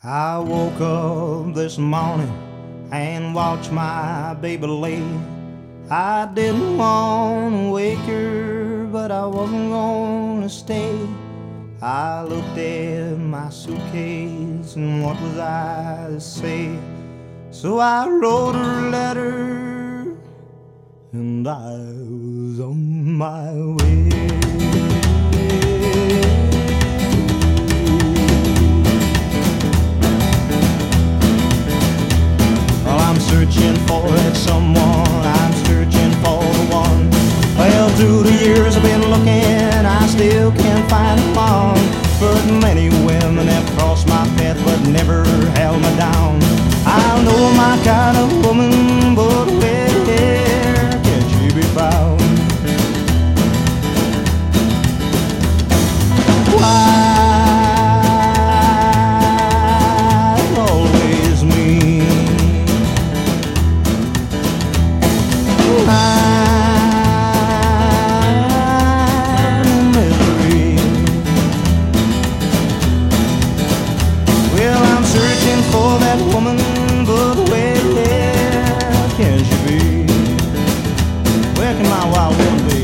I woke up this morning and watched my baby lay. I didn't want to wake her, but I wasn't gonna stay. I looked at my suitcase and what was I to say? So I wrote her a letter and I was on my way. Searching for that someone, I'm searching for the one. Well, through the years I've been looking, I still can't find one. But many women have crossed my path, but never held me down. I know my kind of woman, but where can she be found? Why? For that woman, but where can she be? Where can my wild woman be?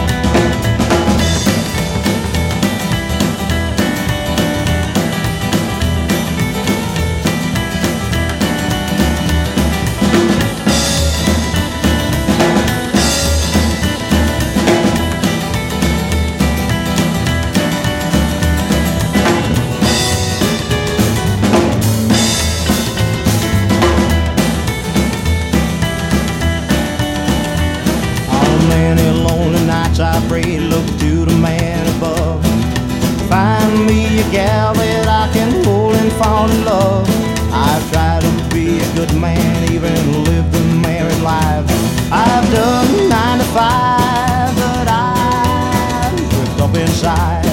Many lonely nights I pray, look to the man above. Find me a gal that I can hold and fall in love. I've tried to be a good man, even lived a married life. I've done 9 to 5, but I've drift up inside.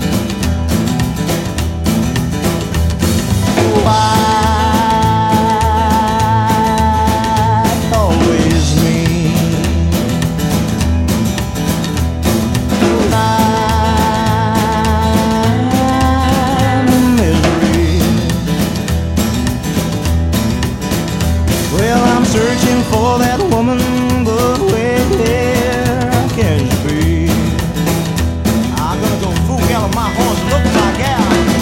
Why? Searching for that woman, but where can she be? I'm gonna go full gallop my horse, look my gal.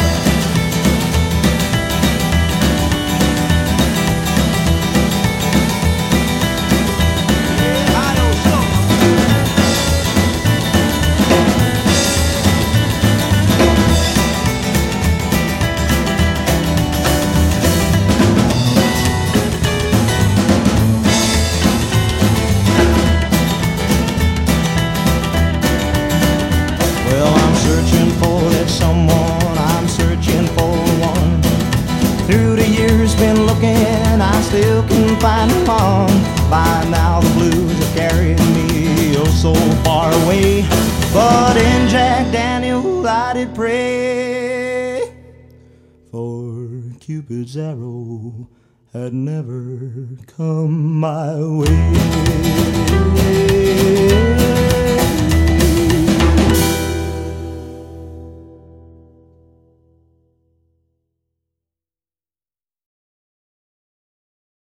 Searching for that someone, I'm searching for one. Through the years been looking, I still can find one. By now the blues have carried me oh so far away. But in Jack Daniels I did pray, for Cupid's arrow had never come my way.